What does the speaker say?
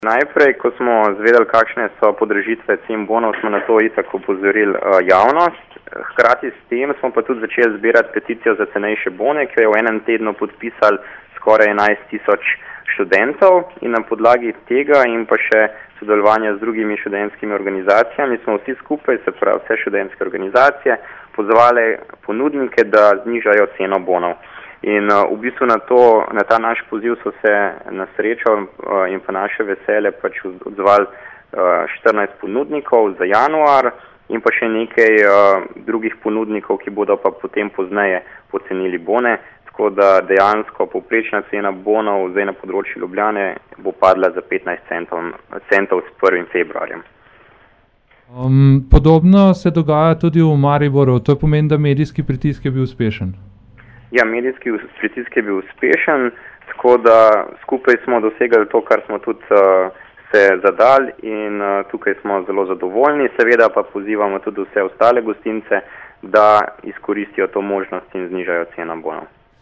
Najprej, ko smo zvedeli, kakšne so podražitve cen bonov, smo na to itak opozorili javnost. Hkrati s tem smo pa tudi začeli zbirati peticijo za cenejše bone, ki je v enem tednu podpisali skoraj 11.000 študentov in na podlagi tega in pa še sodelovanja z drugimi študentskimi organizacijami smo vsi skupaj, se pravi vse študentske organizacije, pozvali ponudnike, da znižajo ceno bonov. In v bistvu na ta naš poziv so se na srečo in pa naše veselje pač odzvali 14 ponudnikov za januar in pa še nekaj drugih ponudnikov, ki bodo pa potem pozneje pocenili bone. Tako da dejansko povprečna cena bonov zdaj na področju Ljubljane bo padla za 15 centov s 1. februarjem. Podobno se dogaja tudi v Mariboru. To pomeni, da medijski pritisk je bil uspešen. Ja, medijski pritisk je bil uspešen, tako da skupaj smo dosegali to, kar smo tudi se zadali in tukaj smo zelo zadovoljni. Seveda pa pozivamo tudi vse ostale gostince, da izkoristijo to možnost in znižajo ceno bonov.